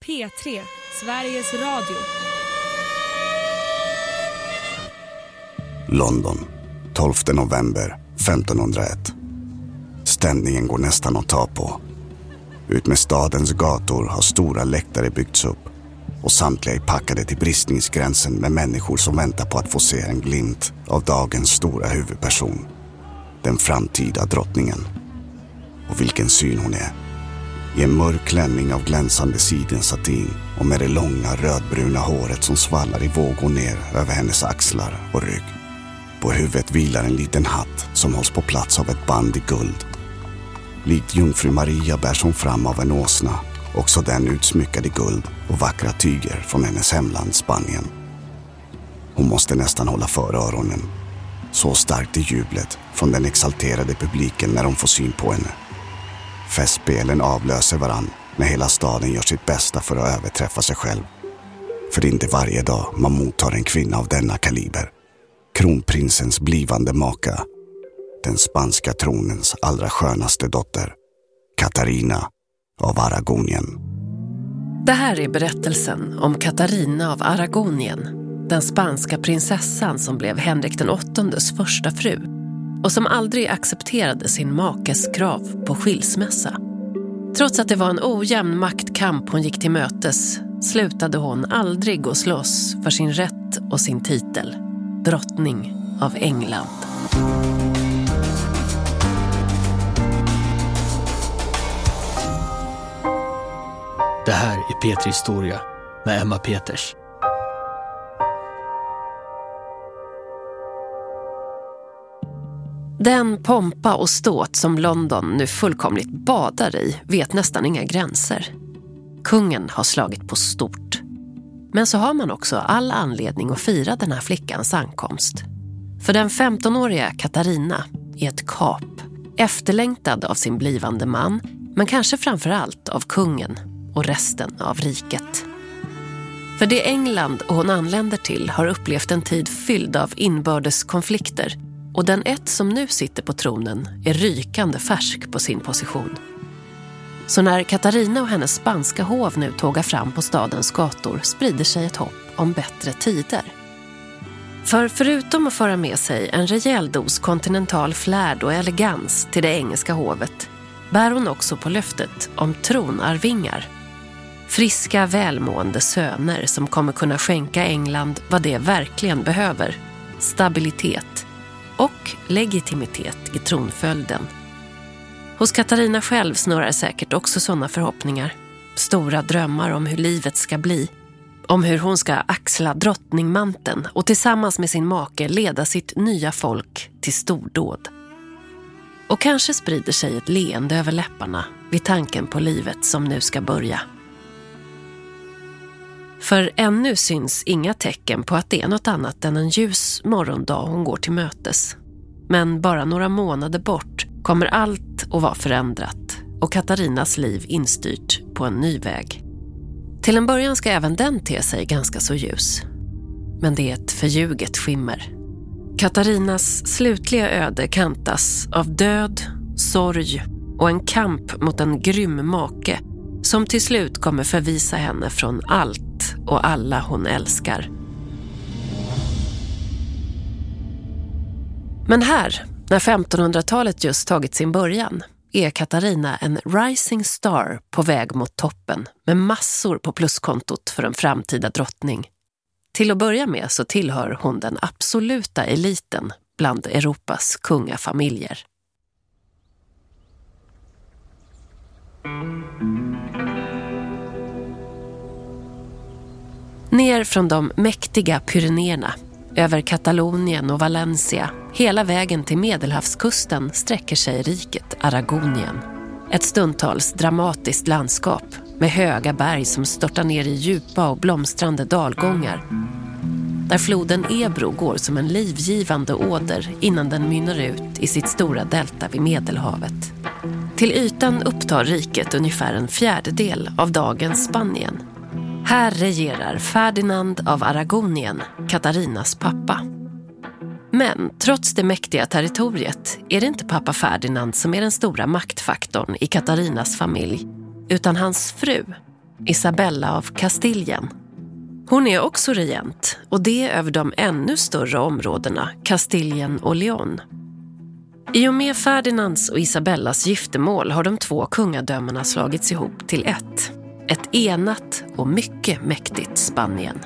P3, Sveriges Radio. London, 12 november 1501. Stämningen går nästan att ta på. Ut med stadens gator har stora läktare byggts upp och samtliga är packade till bristningsgränsen med människor som väntar på att få se en glimt av dagens stora huvudperson. Den framtida drottningen. Och vilken syn hon är. I en mörk klänning av glänsande sidensatin och med det långa rödbruna håret som svallar i vågor ner över hennes axlar och rygg. På huvudet vilar en liten hatt som hålls på plats av ett band i guld. Likt jungfru Maria bärs hon fram av en åsna, också den utsmyckad i guld och vackra tyger från hennes hemland Spanien. Hon måste nästan hålla för öronen. Så starkt är jublet från den exalterade publiken när de får syn på henne. Festspelen avlöser varann när hela staden gör sitt bästa för att överträffa sig själv. För det är inte varje dag man mottar en kvinna av denna kaliber. Kronprinsens blivande maka. Den spanska tronens allra skönaste dotter. Katarina av Aragonien. Det här är berättelsen om Katarina av Aragonien. Den spanska prinsessan som blev Henrik den VIII:s första fru. Och som aldrig accepterade sin makes krav på skilsmässa. Trots att det var en ojämn maktkamp hon gick till mötes slutade hon aldrig att slåss för sin rätt och sin titel. Drottning av England. Det här är P3 Historia med Emma Peters. Den pompa och ståt som London nu fullkomligt badar i vet nästan inga gränser. Kungen har slagit på stort. Men så har man också all anledning att fira den här flickans ankomst. För den 15-åriga Katarina är ett kap. Efterlängtad av sin blivande man, men kanske framförallt av kungen och resten av riket. För det England hon anländer till har upplevt en tid fylld av inbördes konflikter. Och den ett som nu sitter på tronen är rykande färsk på sin position. Så när Katarina och hennes spanska hov nu tågar fram på stadens gator sprider sig ett hopp om bättre tider. För förutom att föra med sig en rejäl dos kontinental flärd och elegans till det engelska hovet bär hon också på löftet om tronarvingar. Friska, välmående söner som kommer kunna skänka England vad det verkligen behöver. Stabilitet och legitimitet i tronföljden. Hos Katarina själv snurrar säkert också sådana förhoppningar. Stora drömmar om hur livet ska bli. Om hur hon ska axla drottningmanteln och tillsammans med sin make leda sitt nya folk till stordåd. Och kanske sprider sig ett leende över läpparna vid tanken på livet som nu ska börja. För ännu syns inga tecken på att det är något annat än en ljus morgondag hon går till mötes. Men bara några månader bort kommer allt att vara förändrat och Katarinas liv instyrt på en ny väg. Till en början ska även den te sig ganska så ljus. Men det är ett förljuget skimmer. Katarinas slutliga öde kantas av död, sorg och en kamp mot en grym make som till slut kommer förvisa henne från allt och alla hon älskar. Men här, när 1500-talet just tagit sin början, är Katarina en rising star på väg mot toppen med massor på pluskontot för en framtida drottning. Till att börja med så tillhör hon den absoluta eliten bland Europas kungafamiljer. Ner från de mäktiga Pyrenéerna, över Katalonien och Valencia, hela vägen till Medelhavskusten sträcker sig riket Aragonien. Ett stundtals dramatiskt landskap med höga berg som störtar ner i djupa och blomstrande dalgångar. Där floden Ebro går som en livgivande åder innan den mynnar ut i sitt stora delta vid Medelhavet. Till ytan upptar riket ungefär en fjärdedel av dagens Spanien. Här regerar Ferdinand av Aragonien, Katarinas pappa. Men trots det mäktiga territoriet är det inte pappa Ferdinand som är den stora maktfaktorn i Katarinas familj, utan hans fru, Isabella av Kastilien. Hon är också regent, och det över de ännu större områdena Kastilien och Leon. I och med Ferdinands och Isabellas giftermål har de två kungadömena slagits ihop till ett enat och mycket mäktigt Spanien.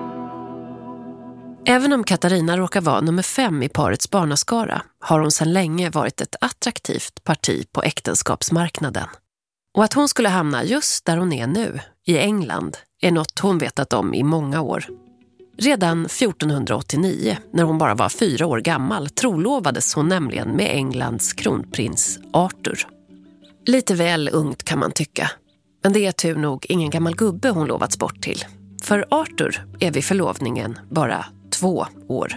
Även om Katarina råkar vara nummer 5 i parets barnaskara har hon sedan länge varit ett attraktivt parti på äktenskapsmarknaden. Och att hon skulle hamna just där hon är nu, i England, är något hon vetat om i många år. Redan 1489, när hon bara var 4 år gammal, trolovades hon nämligen med Englands kronprins Arthur. Lite väl ungt kan man tycka, men det är tur nog ingen gammal gubbe hon lovats bort till. För Arthur är vid förlovningen bara 2 år.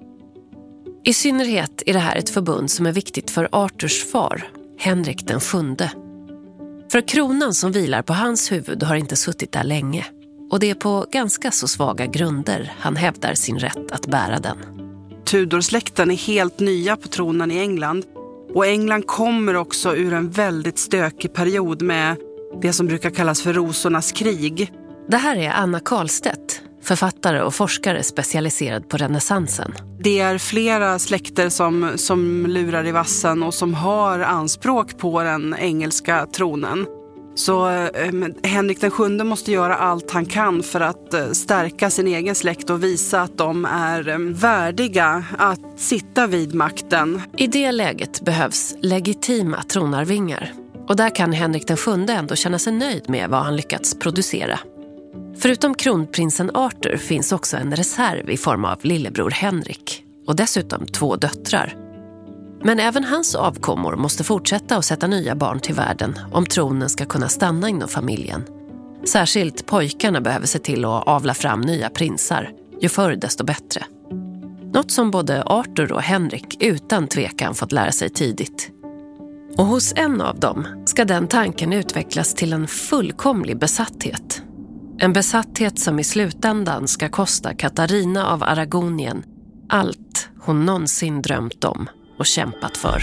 I synnerhet är det här ett förbund som är viktigt för Arthurs far, Henrik den 7:e. För kronan som vilar på hans huvud har inte suttit där länge. Och det är på ganska så svaga grunder han hävdar sin rätt att bära den. Tudorsläkten är helt nya på tronen i England. Och England kommer också ur en väldigt stökig period med det som brukar kallas för rosornas krig. Det här är Anna Karlstedt, författare och forskare specialiserad på renässansen. Det är flera släkter som lurar i vassen och som har anspråk på den engelska tronen. Så Henrik den 7:e måste göra allt han kan för att stärka sin egen släkt och visa att de är värdiga att sitta vid makten. I det läget behövs legitima tronarvingar. Och där kan Henrik den 7:e ändå känna sig nöjd med vad han lyckats producera. Förutom kronprinsen Arthur finns också en reserv i form av lillebror Henrik. Och dessutom 2 döttrar. Men även hans avkommor måste fortsätta att sätta nya barn till världen om tronen ska kunna stanna inom familjen. Särskilt pojkarna behöver se till att avla fram nya prinsar, ju förr desto bättre. Något som både Arthur och Henrik utan tvekan fått lära sig tidigt. Och hos en av dem ska den tanken utvecklas till en fullkomlig besatthet. En besatthet som i slutändan ska kosta Katarina av Aragonien allt hon någonsin drömt om och kämpat för.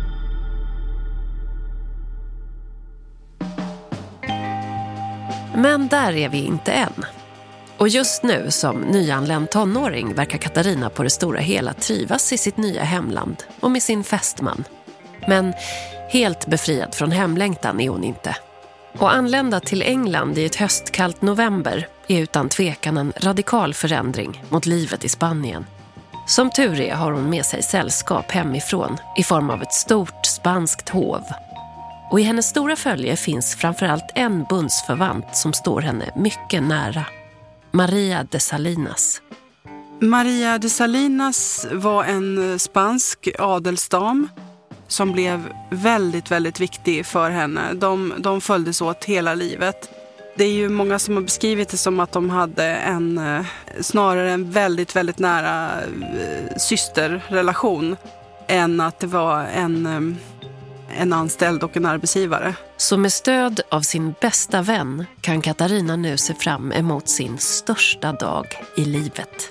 Men där är vi inte än. Och just nu som nyanländ tonåring verkar Katarina på det stora hela trivas i sitt nya hemland och med sin fästman. Men helt befriad från hemlängtan är hon inte. Och anlända till England i ett höstkallt november är utan tvekan en radikal förändring mot livet i Spanien. Som tur är har hon med sig sällskap hemifrån i form av ett stort spanskt hov. Och i hennes stora följe finns framförallt en bundsförvant som står henne mycket nära. Maria de Salinas. Maria de Salinas var en spansk adelsdam som blev väldigt, väldigt viktig för henne. De följdes åt hela livet. Det är ju många som har beskrivit det som att de hade snarare en väldigt, väldigt nära systerrelation än att det var en anställd och en arbetsgivare. Så med stöd av sin bästa vän kan Katarina nu se fram emot sin största dag i livet.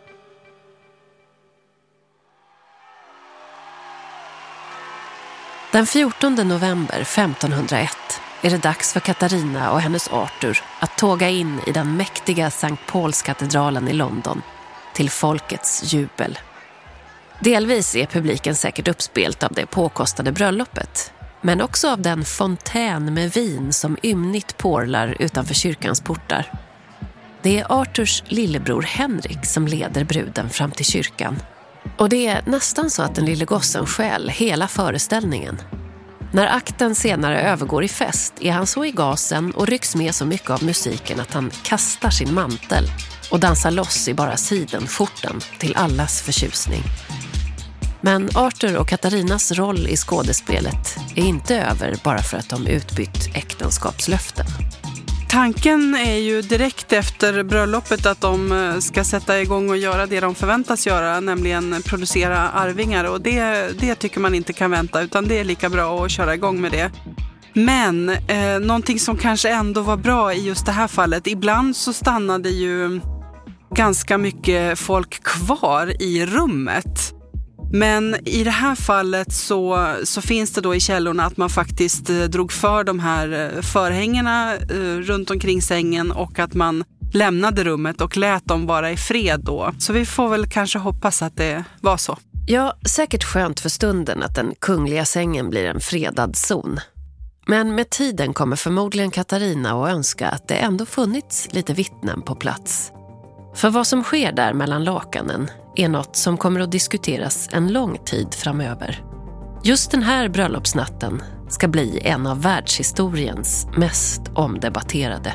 Den 14 november 1501 är det dags för Katarina och hennes Arthur att tåga in i den mäktiga Sankt Paulskatedralen i London till folkets jubel. Delvis är publiken säkert uppspelt av det påkostade bröllopet, men också av den fontän med vin som ymnigt porlar utanför kyrkans portar. Det är Arthurs lillebror Henrik som leder bruden fram till kyrkan. Och det är nästan så att den lille gossen stjäl hela föreställningen. När akten senare övergår i fest är han så i gasen och rycks med så mycket av musiken att han kastar sin mantel och dansar loss i bara sidenskjortan till allas förtjusning. Men Arthur och Katarinas roll i skådespelet är inte över bara för att de utbytt äktenskapslöften. Tanken är ju direkt efter bröllopet att de ska sätta igång och göra det de förväntas göra, nämligen producera arvingar. Och det tycker man inte kan vänta, utan det är lika bra att köra igång med det. Men någonting som kanske ändå var bra i just det här fallet, ibland så stannade ju ganska mycket folk kvar i rummet. Men i det här fallet så finns det då i källorna att man faktiskt drog för de här förhängena runt omkring sängen och att man lämnade rummet och lät dem vara i fred då. Så vi får väl kanske hoppas att det var så. Ja, säkert skönt för stunden att den kungliga sängen blir en fredad zon. Men med tiden kommer förmodligen Katarina att önska att det ändå funnits lite vittnen på plats. För vad som sker där mellan lakanen är något som kommer att diskuteras en lång tid framöver. Just den här bröllopsnatten ska bli en av världshistoriens mest omdebatterade.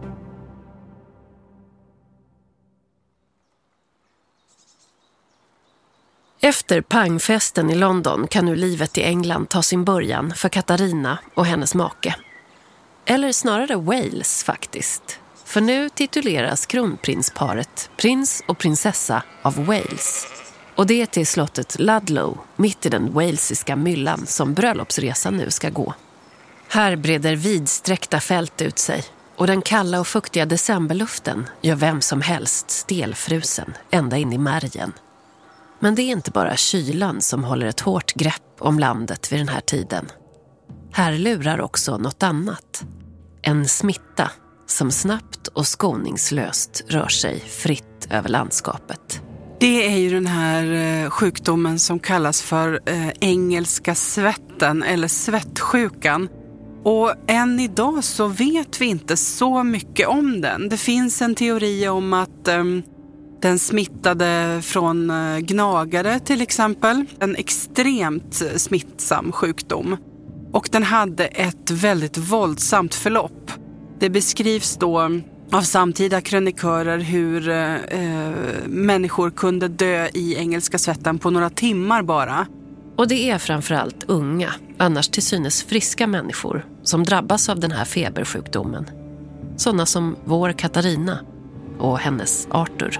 Efter pangfesten i London kan nu livet i England ta sin början för Katarina och hennes make. Eller snarare Wales faktiskt. För nu tituleras kronprinsparet prins och prinsessa av Wales. Och det är till slottet Ludlow, mitt i den walesiska myllan som bröllopsresan nu ska gå. Här breder vidsträckta fält ut sig och den kalla och fuktiga decemberluften gör vem som helst stelfrusen ända in i märgen. Men det är inte bara kylan som håller ett hårt grepp om landet vid den här tiden. Här lurar också något annat. En smitta som snabbt och skoningslöst rör sig fritt över landskapet. Det är ju den här sjukdomen som kallas för engelska svetten eller svettsjukan. Och än idag så vet vi inte så mycket om den. Det finns en teori om att den smittade från gnagare till exempel. En extremt smittsam sjukdom. Och den hade ett väldigt våldsamt förlopp. Det beskrivs då av samtida krönikörer hur människor kunde dö i engelska svetten på några timmar bara. Och det är framförallt unga, annars till synes friska människor som drabbas av den här febersjukdomen. Sådana som vår Katarina och hennes Arthur.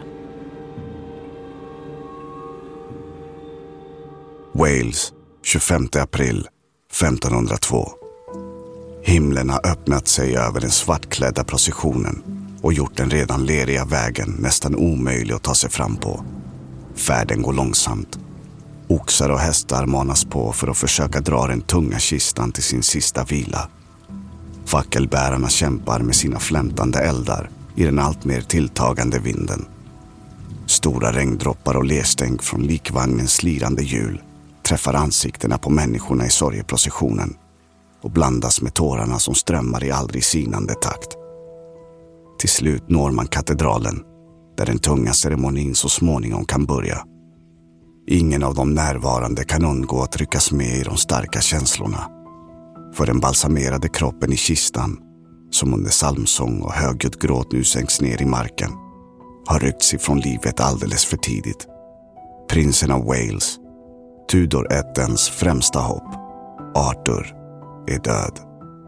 Wales, 25 april 1502. Himlen har öppnat sig över den svartklädda processionen och gjort den redan leriga vägen nästan omöjlig att ta sig fram på. Färden går långsamt. Oxar och hästar manas på för att försöka dra den tunga kistan till sin sista vila. Fackelbärarna kämpar med sina flämtande eldar i den allt mer tilltagande vinden. Stora regndroppar och lerstänk från likvagnens slirande hjul träffar ansiktena på människorna i sorgeprocessionen och blandas med tårarna som strömmar i aldrig sinande takt. Till slut når man katedralen, där den tunga ceremonin så småningom kan börja. Ingen av de närvarande kan undgå att ryckas med i de starka känslorna. För den balsamerade kroppen i kistan, som under psalmsång och högljutt gråt nu sänks ner i marken, har ryckts ifrån livet alldeles för tidigt. Prinsen av Wales, Tudor-ättens främsta hopp, Arthur, är död.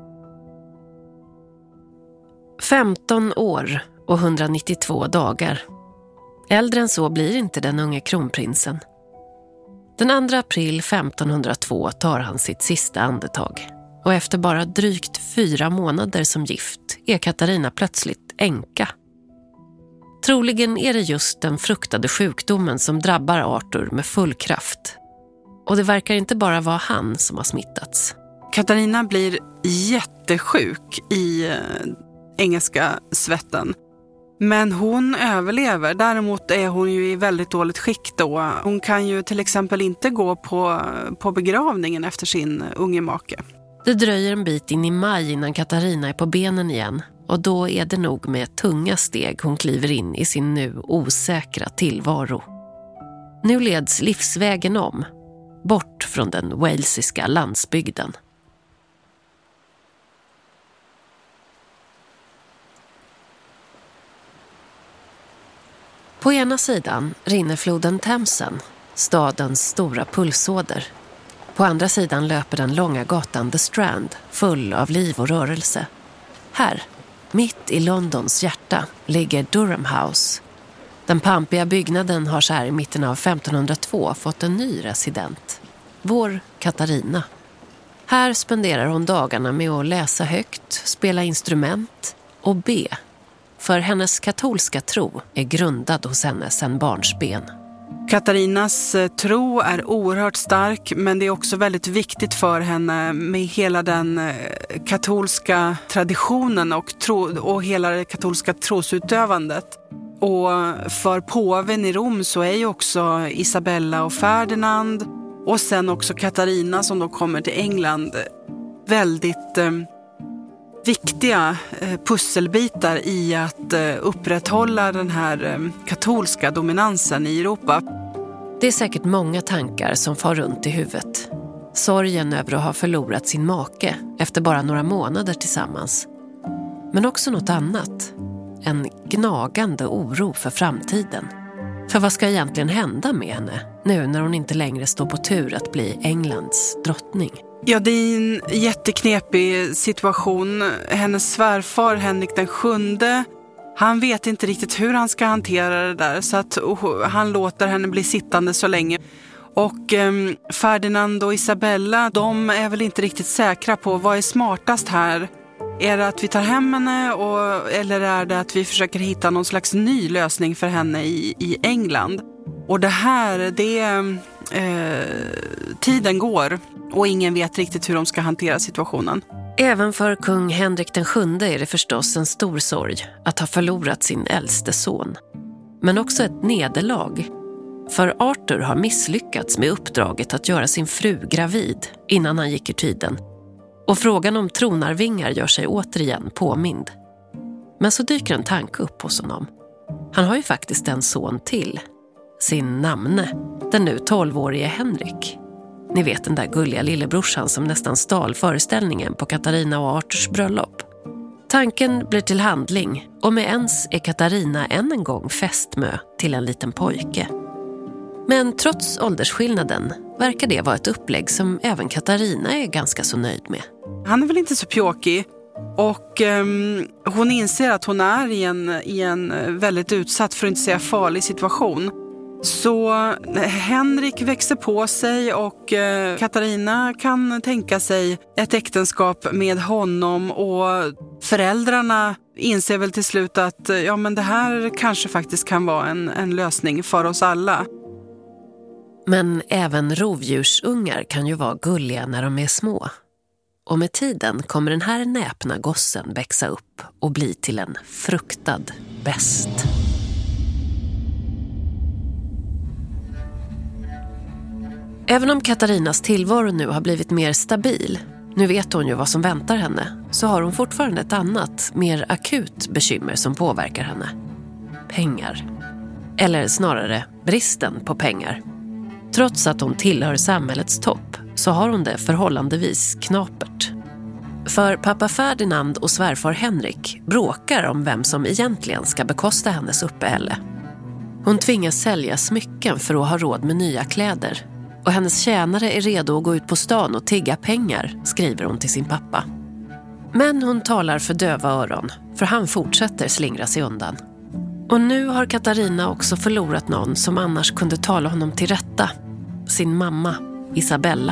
15 år och 192 dagar. Äldre än så blir inte den unge kronprinsen. Den 2 april 1502 tar han sitt sista andetag. Och efter bara drygt 4 månader som gift är Katarina plötsligt änka. Troligen är det just den fruktade sjukdomen som drabbar Arthur med full kraft. Och det verkar inte bara vara han som har smittats. Katarina blir jättesjuk i engelska svetten. Men hon överlever. Däremot är hon ju i väldigt dåligt skick då. Hon kan ju till exempel inte gå på begravningen efter sin unge make. Det dröjer en bit in i maj innan Katarina är på benen igen. Och då är det nog med tunga steg hon kliver in i sin nu osäkra tillvaro. Nu leds livsvägen om. Bort från den walesiska landsbygden. På ena sidan rinner floden Themsen, stadens stora pulsåder. På andra sidan löper den långa gatan The Strand, full av liv och rörelse. Här, mitt i Londons hjärta, ligger Durham House. Den pampiga byggnaden har så här i mitten av 1502 fått en ny resident. Vår Katarina. Här spenderar hon dagarna med att läsa högt, spela instrument och be. För hennes katolska tro är grundad hos henne sedan barnsben. Katarinas tro är oerhört stark, men det är också väldigt viktigt för henne med hela den katolska traditionen och hela det katolska trosutövandet. Och för påven i Rom så är ju också Isabella och Ferdinand och sen också Katarina som då kommer till England väldigt viktiga pusselbitar i att upprätthålla den här katolska dominansen i Europa. Det är säkert många tankar som far runt i huvudet. Sorgen över att ha förlorat sin make efter bara några månader tillsammans. Men också något annat. En gnagande oro för framtiden. För vad ska egentligen hända med henne nu när hon inte längre står på tur att bli Englands drottning? Ja, det är en jätteknepig situation. Hennes svärfar Henrik den 7:e, han vet inte riktigt hur han ska hantera det där så att han låter henne bli sittande så länge. Och Ferdinand och Isabella, de är väl inte riktigt säkra på vad är smartast här. Är det att vi tar hem henne eller är det att vi försöker hitta någon slags ny lösning för henne i England? Och det här, tiden går och ingen vet riktigt hur de ska hantera situationen. Även för kung Henrik den 7:e är det förstås en stor sorg att ha förlorat sin äldste son. Men också ett nederlag. För Arthur har misslyckats med uppdraget att göra sin fru gravid innan han gick ur tiden. Och frågan om tronarvingar gör sig återigen påmind. Men så dyker en tanke upp hos honom. Han har ju faktiskt en son till. Sin namne, den nu 12-årige Henrik. Ni vet den där gulliga lillebrorsan som nästan stal föreställningen på Katarina och Arthurs bröllop. Tanken blir till handling och med ens är Katarina än en gång fästmö till en liten pojke. Men trots åldersskillnaden verkar det vara ett upplägg som även Katarina är ganska så nöjd med. Han är väl inte så pjåkig och hon inser att hon är i en väldigt utsatt, för att inte säga farlig situation. Så Henrik växer på sig och Katarina kan tänka sig ett äktenskap med honom och föräldrarna inser väl till slut att ja, men det här kanske faktiskt kan vara en lösning för oss alla. Men även rovdjursungar kan ju vara gulliga när de är små. Och med tiden kommer den här näpna gossen växa upp och bli till en fruktad bäst. Även om Katarinas tillvaro nu har blivit mer stabil, nu vet hon ju vad som väntar henne, så har hon fortfarande ett annat, mer akut bekymmer som påverkar henne. Pengar. Eller snarare bristen på pengar. Trots att hon tillhör samhällets topp så har hon det förhållandevis knapert. För pappa Ferdinand och svärfar Henrik bråkar om vem som egentligen ska bekosta hennes uppehälle. Hon tvingas sälja smycken för att ha råd med nya kläder. Och hennes tjänare är redo att gå ut på stan och tigga pengar, skriver hon till sin pappa. Men hon talar för döva öron, för han fortsätter slingra sig undan. Och nu har Katarina också förlorat någon som annars kunde tala honom till rätta. Sin mamma, Isabella.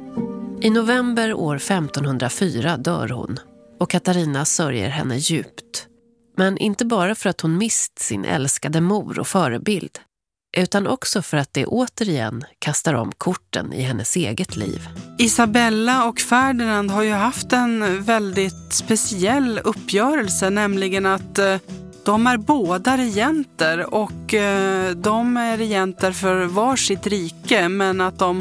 I november år 1504 dör hon och Katarina sörjer henne djupt. Men inte bara för att hon mist sin älskade mor och förebild, utan också för att det återigen kastar om korten i hennes eget liv. Isabella och Ferdinand har ju haft en väldigt speciell uppgörelse, nämligen att de är båda regenter och de är regenter för varsitt rike, men att de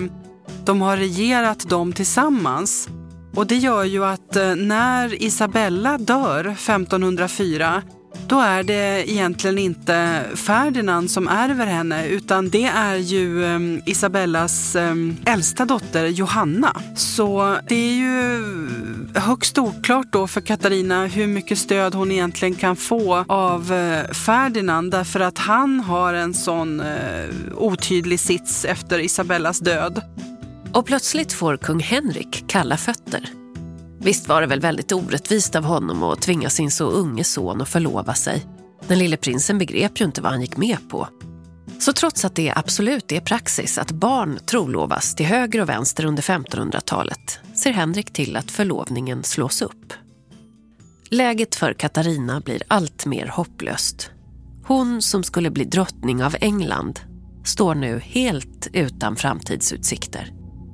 har regerat dem tillsammans. Och det gör ju att när Isabella dör 1504, då är det egentligen inte Ferdinand som ärver henne, utan det är ju Isabellas äldsta dotter Johanna. Så det är ju högst oklart då för Katarina hur mycket stöd hon egentligen kan få av Ferdinand, därför att han har en sån otydlig sits efter Isabellas död. Och plötsligt får kung Henrik kalla fötter. Visst var det väl väldigt orättvist av honom att tvinga sin så unge son att förlova sig. Den lille prinsen begrep ju inte vad han gick med på. Så trots att det absolut är praxis att barn trolovas till höger och vänster under 1500-talet ser Henrik till att förlovningen slås upp. Läget för Katarina blir allt mer hopplöst. Hon som skulle bli drottning av England står nu helt utan framtidsutsikter.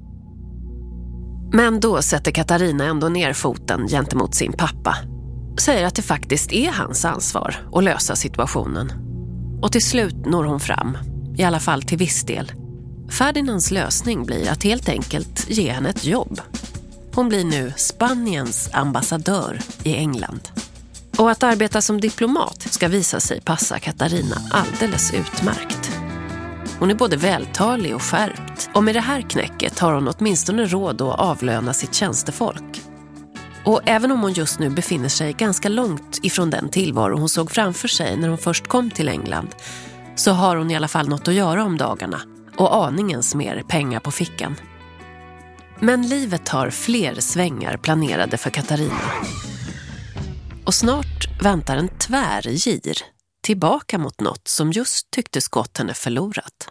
Men då sätter Katarina ändå ner foten gentemot sin pappa. Säger att det faktiskt är hans ansvar att lösa situationen. Och till slut når hon fram, i alla fall till viss del. Ferdinands lösning blir att helt enkelt ge henne ett jobb. Hon blir nu Spaniens ambassadör i England. Och att arbeta som diplomat ska visa sig passa Katarina alldeles utmärkt. Hon är både vältalig och skärpt, och med det här knäcket har hon åtminstone råd att avlöna sitt tjänstefolk. Och även om hon just nu befinner sig ganska långt ifrån den tillvaro hon såg framför sig när hon först kom till England, så har hon i alla fall något att göra om dagarna och aningens mer pengar på fickan. Men livet har fler svängar planerade för Katarina. Och snart väntar en tvärgir tillbaka mot något som just tycktes gått henne förlorat.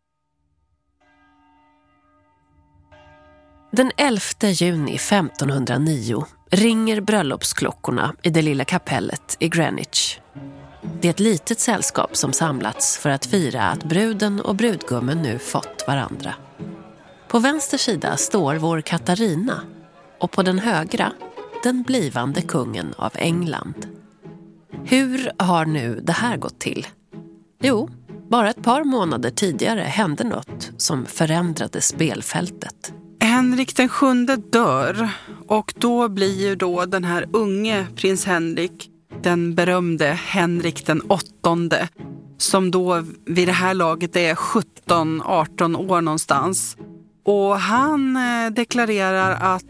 Den 11 juni 1509 ringer bröllopsklockorna i det lilla kapellet i Greenwich. Det är ett litet sällskap som samlats för att fira att bruden och brudgummen nu fått varandra. På vänster sida står vår Katarina och på den högra den blivande kungen av England. Hur har nu det här gått till? Jo, bara ett par månader tidigare hände något som förändrade spelfältet. Henrik den 7:e dör, och då blir ju då den här unge prins Henrik, den berömde Henrik den 8:e, som då vid det här laget är 17-18 år någonstans. Och han deklarerar att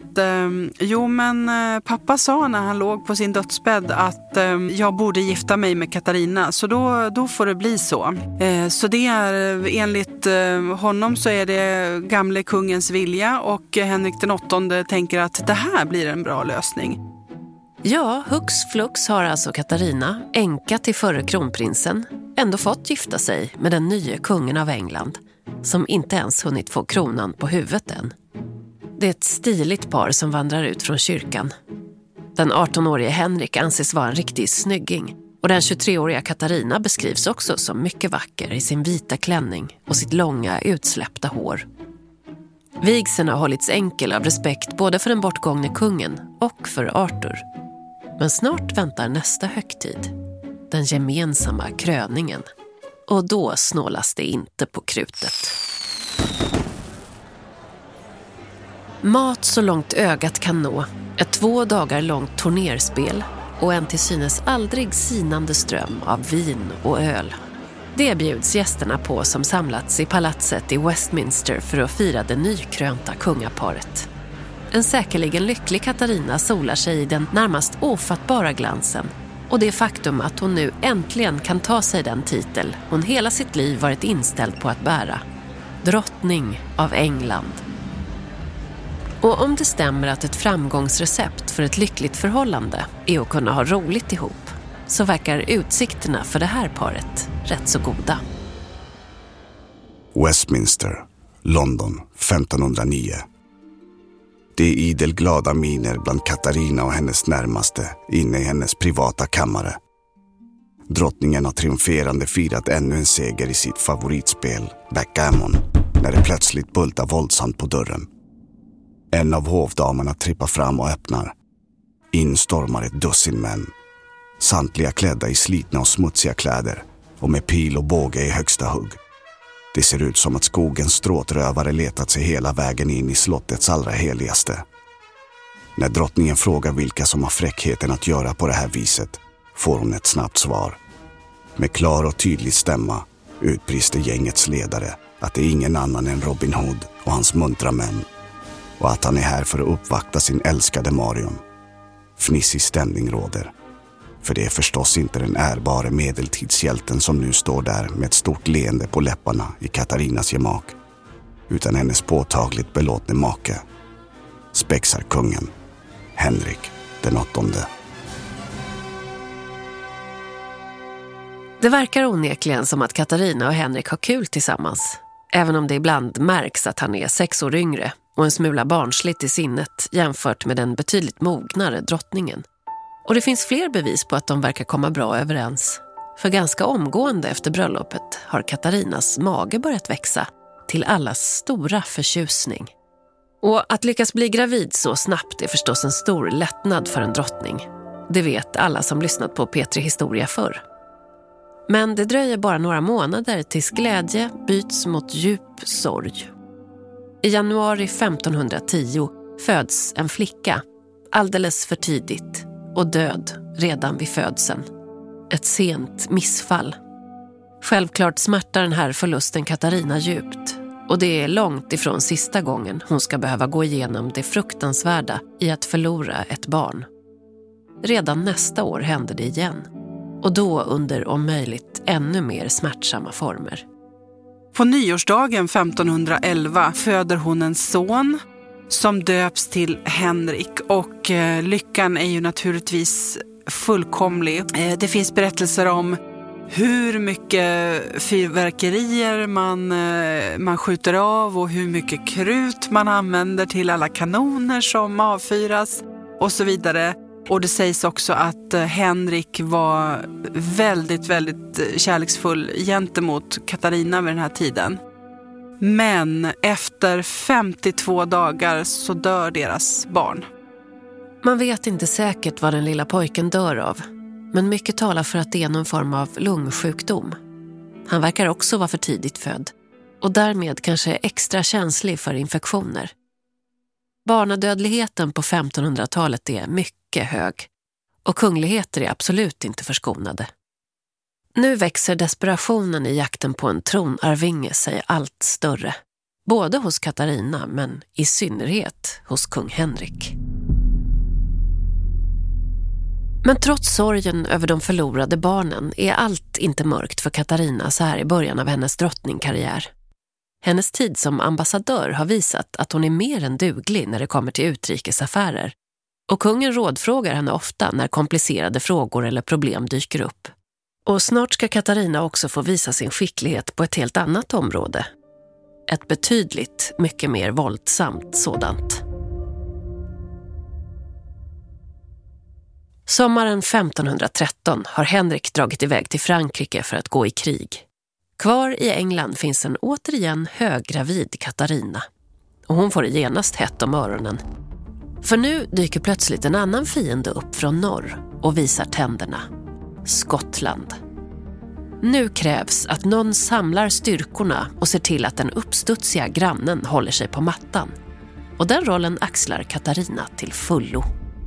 pappa sa när han låg på sin dödsbädd att jag borde gifta mig med Katarina, så då får det bli så. Så det är enligt honom så är det gamle kungens vilja, och Henrik den 8:e tänker att det här blir en bra lösning. Ja, hux flux har alltså Katarina, änka till förre kronprinsen, ändå fått gifta sig med den nya kungen av England, som inte ens hunnit få kronan på huvudet än. Det är ett stiligt par som vandrar ut från kyrkan. Den 18-årige Henrik anses vara en riktig snygging, och den 23-åriga Katarina beskrivs också som mycket vacker i sin vita klänning och sitt långa utsläppta hår. Vigseln har hållits enkel av respekt både för den bortgångne kungen och för Arthur. Men snart väntar nästa högtid, den gemensamma kröningen. Och då snålas det inte på krutet. Mat så långt ögat kan nå, ett 2 dagar långt turnerspel och en till synes aldrig sinande ström av vin och öl. Det bjuds gästerna på som samlats i palatset i Westminster för att fira det nykrönta kungaparet. En säkerligen lycklig Katarina solar sig i den närmast ofattbara glansen, och det faktum att hon nu äntligen kan ta sig den titel hon hela sitt liv varit inställd på att bära. Drottning av England. Och om det stämmer att ett framgångsrecept för ett lyckligt förhållande är att kunna ha roligt ihop, så verkar utsikterna för det här paret rätt så goda. Westminster, London, 1509. Det är idel glada miner bland Katarina och hennes närmaste inne i hennes privata kammare. Drottningen har triumferande firat ännu en seger i sitt favoritspel, backgammon, när det plötsligt bultar våldsamt på dörren. En av hovdamerna trippar fram och öppnar. In stormar ett dussin män. Samtliga klädda i slitna och smutsiga kläder och med pil och båge i högsta hugg. Det ser ut som att skogens stråtrövare letat sig hela vägen in i slottets allra heligaste. När drottningen frågar vilka som har fräckheten att göra på det här viset får hon ett snabbt svar. Med klar och tydlig stämma utbrister gängets ledare att det är ingen annan än Robin Hood och hans muntra män, och att han är här för att uppvakta sin älskade Marion. Fnissig stämning råder. För det är förstås inte den ärbare medeltidshjälten som nu står där med ett stort leende på läpparna i Katarinas gemak, utan hennes påtagligt belåtne make, spexarkungen, Henrik den 8:e. Det verkar onekligen som att Katarina och Henrik har kul tillsammans, även om det ibland märks att han är 6 år yngre och en smula barnsligt i sinnet jämfört med den betydligt mognare drottningen. Och det finns fler bevis på att de verkar komma bra överens. För ganska omgående efter bröllopet har Katarinas mage börjat växa till allas stora förtjusning. Och att lyckas bli gravid så snabbt är förstås en stor lättnad för en drottning. Det vet alla som lyssnat på Petri historia förr. Men det dröjer bara några månader tills glädje byts mot djup sorg. I januari 1510 föds en flicka, alldeles för tidigt och död redan vid födseln. Ett sent missfall. Självklart smärtar den här förlusten Katarina djupt. Och det är långt ifrån sista gången hon ska behöva gå igenom det fruktansvärda i att förlora ett barn. Redan nästa år händer det igen. Och då under om möjligt ännu mer smärtsamma former. På nyårsdagen 1511 föder hon en son som döps till Henrik. Och lyckan är ju naturligtvis fullkomlig. Det finns berättelser om hur mycket fyrverkerier man skjuter av och hur mycket krut man använder till alla kanoner som avfyras och så vidare. Och det sägs också att Henrik var väldigt, väldigt kärleksfull gentemot Katarina vid den här tiden. Men efter 52 dagar så dör deras barn. Man vet inte säkert vad den lilla pojken dör av. Men mycket talar för att det är någon form av lungsjukdom. Han verkar också vara för tidigt född. Och därmed kanske extra känslig för infektioner. Barnadödligheten på 1500-talet är mycket hög. Och kungligheter är absolut inte förskonade. Nu växer desperationen i jakten på en tronarvinge sig allt större. Både hos Katarina men i synnerhet hos kung Henrik. Men trots sorgen över de förlorade barnen är allt inte mörkt för Katarina så här i början av hennes drottningkarriär. Hennes tid som ambassadör har visat att hon är mer än duglig när det kommer till utrikesaffärer. Och kungen rådfrågar henne ofta när komplicerade frågor eller problem dyker upp. Och snart ska Katarina också få visa sin skicklighet på ett helt annat område. Ett betydligt mycket mer våldsamt sådant. Sommaren 1513 har Henrik dragit iväg till Frankrike för att gå i krig. Kvar i England finns en återigen höggravid Katarina. Och hon får genast hett om öronen. För nu dyker plötsligt en annan fiende upp från norr och visar tänderna. Skottland. Nu krävs att någon samlar styrkorna och ser till att den uppstudsiga grannen håller sig på mattan. Och den rollen axlar Katarina till fullo.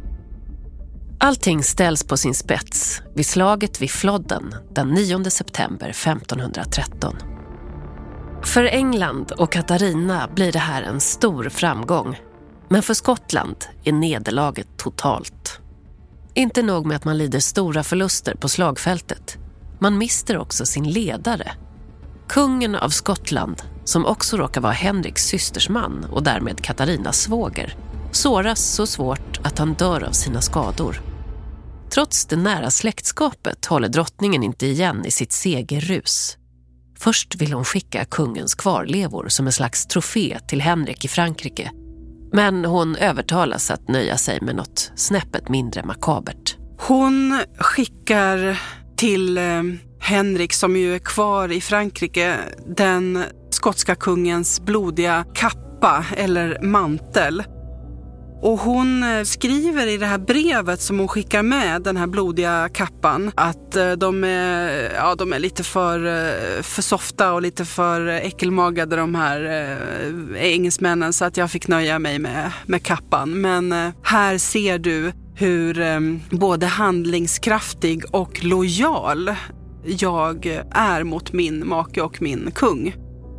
Allting ställs på sin spets vid slaget vid Flodden den 9 september 1513. För England och Katarina blir det här en stor framgång. Men för Skottland är nederlaget totalt. Inte nog med att man lider stora förluster på slagfältet. Man mister också sin ledare. Kungen av Skottland, som också råkar vara Henriks systersman och därmed Katarinas svåger, såras så svårt att han dör av sina skador. Trots det nära släktskapet håller drottningen inte igen i sitt segerrus. Först vill hon skicka kungens kvarlevor som en slags trofé till Henrik i Frankrike. Men hon övertalas att nöja sig med något snäppet mindre makabert. Hon skickar till Henrik, som ju är kvar i Frankrike, den skotska kungens blodiga kappa eller mantel. Och hon skriver i det här brevet som hon skickar med den här blodiga kappan att de är lite för softa och lite för äckelmagade, de här engelsmännen, så att jag fick nöja mig med kappan. Men här ser du hur både handlingskraftig och lojal jag är mot min make och min kung.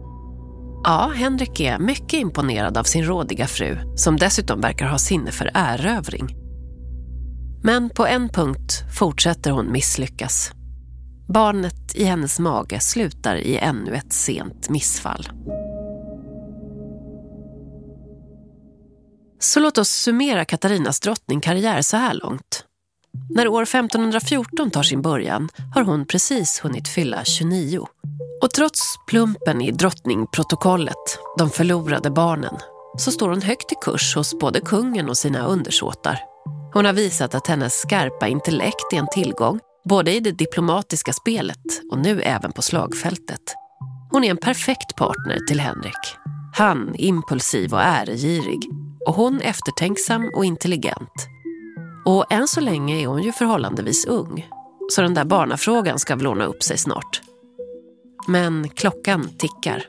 Ja, Henrik är mycket imponerad av sin rådiga fru, som dessutom verkar ha sinne för erövring. Men på en punkt fortsätter hon misslyckas. Barnet i hennes mage slutar i ännu ett sent missfall. Så låt oss summera Katarinas drottningkarriär så här långt. När år 1514 tar sin början har hon precis hunnit fylla 29. Och trots plumpen i drottningprotokollet, de förlorade barnen, så står hon högt i kurs hos både kungen och sina undersåtar. Hon har visat att hennes skarpa intellekt är en tillgång både i det diplomatiska spelet och nu även på slagfältet. Hon är en perfekt partner till Henrik. Han impulsiv och äregirig och hon eftertänksam och intelligent. Och än så länge är hon ju förhållandevis ung, så den där barnafrågan ska väl ordna upp sig snart. Men klockan tickar.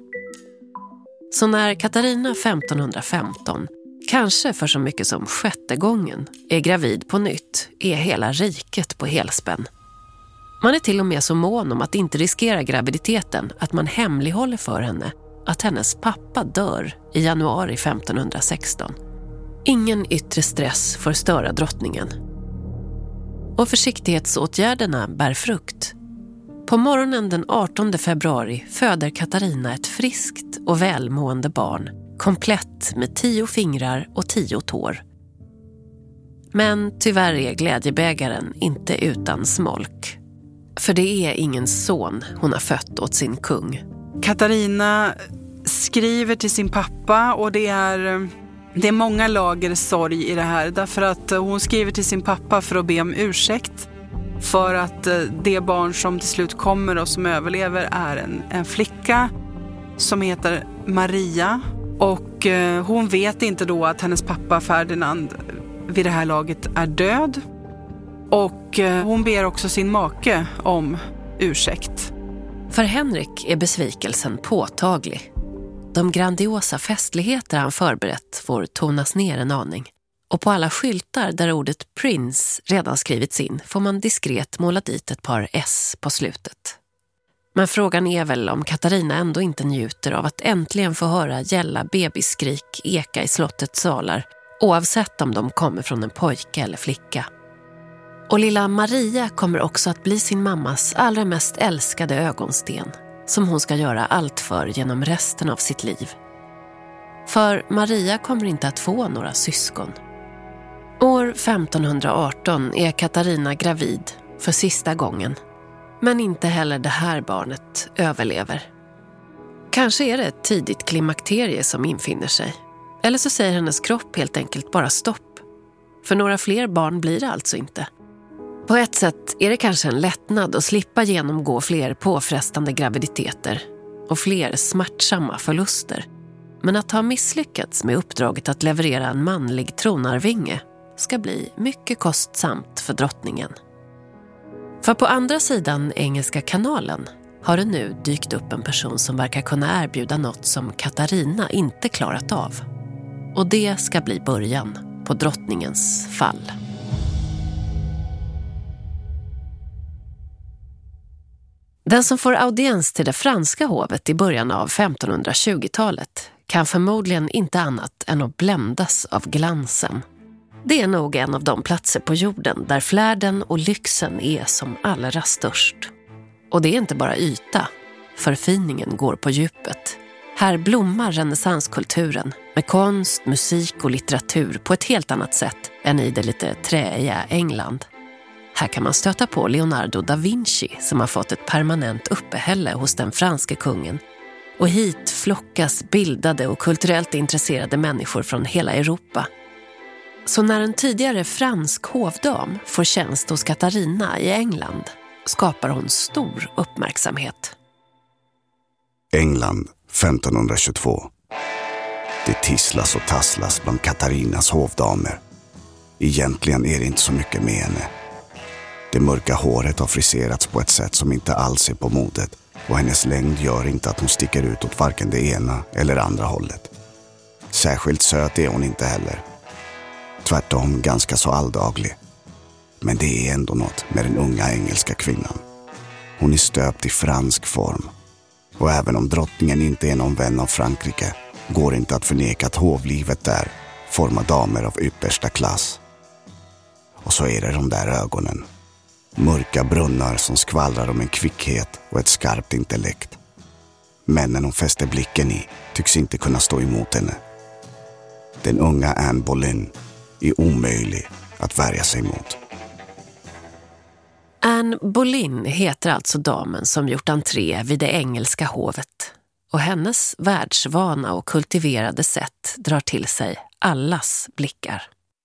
Så när Katarina 1515, kanske för så mycket som 6:e gången, är gravid på nytt är hela riket på helspänn. Man är till och med så mån om att inte riskera graviditeten att man hemlighåller för henne att hennes pappa dör i januari 1516. Ingen yttre stress får störa drottningen. Och försiktighetsåtgärderna bär frukt. På morgonen den 18 februari föder Katarina ett friskt och välmående barn, komplett med 10 fingrar och 10 tår. Men tyvärr är glädjebägaren inte utan smolk. För det är ingen son hon har fött åt sin kung. Katarina skriver till sin pappa och det är många lager sorg i det här. Därför att hon skriver till sin pappa för att be om ursäkt. För att det barn som till slut kommer och som överlever är en flicka som heter Maria. Och hon vet inte då att hennes pappa Ferdinand vid det här laget är död. Och hon ber också sin make om ursäkt. För Henrik är besvikelsen påtaglig. De grandiosa festligheter han förberett får tonas ner en aning. Och på alla skyltar där ordet Prince redan skrivits in får man diskret måla dit ett par S på slutet. Men frågan är väl om Katarina ändå inte njuter av att äntligen få höra gälla bebisskrik eka i slottets salar, oavsett om de kommer från en pojke eller flicka. Och lilla Maria kommer också att bli sin mammas allra mest älskade ögonsten, som hon ska göra allt för genom resten av sitt liv. För Maria kommer inte att få några syskon. År 1518 är Katarina gravid för sista gången. Men inte heller det här barnet överlever. Kanske är det ett tidigt klimakterie som infinner sig. Eller så säger hennes kropp helt enkelt bara stopp. För några fler barn blir det alltså inte. På ett sätt är det kanske en lättnad att slippa genomgå fler påfrestande graviditeter och fler smärtsamma förluster. Men att ha misslyckats med uppdraget att leverera en manlig tronarvinge ska bli mycket kostsamt för drottningen. För på andra sidan Engelska kanalen har det nu dykt upp en person som verkar kunna erbjuda något som Katarina inte klarat av. Och det ska bli början på drottningens fall. Den som får audiens till det franska hovet i början av 1520-talet kan förmodligen inte annat än att bländas av glansen. Det är nog en av de platser på jorden där flärden och lyxen är som allra störst. Och det är inte bara yta, förfiningen går på djupet. Här blommar renässanskulturen med konst, musik och litteratur på ett helt annat sätt än i det lite träiga England. Här kan man stöta på Leonardo da Vinci som har fått ett permanent uppehälle hos den franske kungen. Och hit flockas bildade och kulturellt intresserade människor från hela Europa. Så när en tidigare fransk hovdam får tjänst hos Katarina i England skapar hon stor uppmärksamhet. England 1522. Det tisslas och tasslas bland Katarinas hovdamer. Egentligen är det inte så mycket med henne. Det mörka håret har friserats på ett sätt som inte alls är på modet och hennes längd gör inte att hon sticker ut åt varken det ena eller andra hållet. Särskilt söt är hon inte heller. Tvärtom ganska så alldaglig. Men det är ändå något med den unga engelska kvinnan. Hon är stöpt i fransk form. Och även om drottningen inte är någon vän av Frankrike går det inte att förneka att hovlivet där formar damer av yppersta klass. Och så är det de där ögonen. Mörka brunnar som skvallrar om en kvickhet och ett skarpt intellekt. Männen hon fäster blicken i tycks inte kunna stå emot henne. Den unga Anne Boleyn är omöjlig att värja sig mot. Anne Boleyn heter alltså damen som gjort entré vid det engelska hovet. Och hennes världsvana och kultiverade sätt drar till sig allas blickar.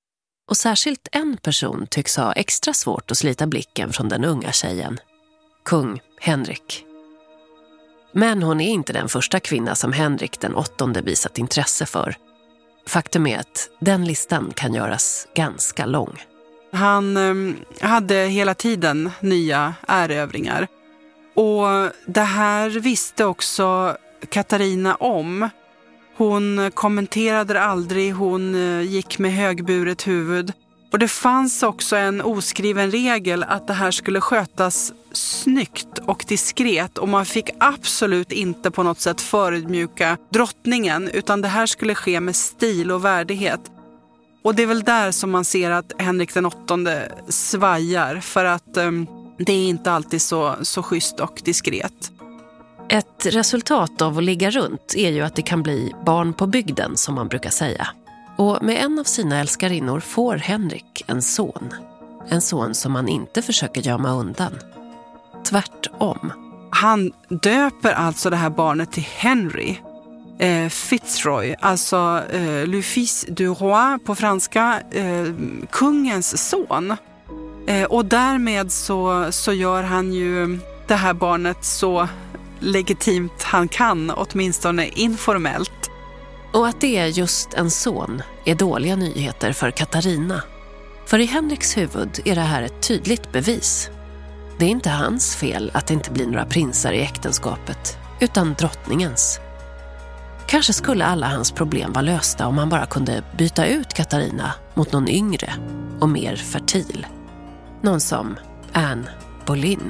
Och särskilt en person tycks ha extra svårt att slita blicken från den unga tjejen. Kung Henrik. Men hon är inte den första kvinna som Henrik den 8:e visat intresse för. Faktum är att den listan kan göras ganska lång. Han hade hela tiden nya erövringar. Och det här visste också Katarina om. Hon kommenterade det aldrig, hon gick med högburet huvud. Och det fanns också en oskriven regel att det här skulle skötas snyggt och diskret. Och man fick absolut inte på något sätt förödmjuka drottningen, utan det här skulle ske med stil och värdighet. Och det är väl där som man ser att Henrik den 8:e svajar, för att det är inte alltid så schysst och diskret. Ett resultat av att ligga runt är ju att det kan bli barn på bygden, som man brukar säga. Och med en av sina älskarinnor får Henrik en son. En son som man inte försöker gömma undan. Tvärtom. Han döper alltså det här barnet till Henry Fitzroy, alltså le fils du roi på franska, kungens son. Och därmed så gör han ju det här barnet så legitimt han kan, åtminstone informellt. Och att det är just en son är dåliga nyheter för Katarina. För i Henriks huvud är det här ett tydligt bevis. Det är inte hans fel att det inte blir några prinsar i äktenskapet, utan drottningens. Kanske skulle alla hans problem vara lösta om han bara kunde byta ut Katarina mot någon yngre och mer fertil. Någon som Anne Boleyn.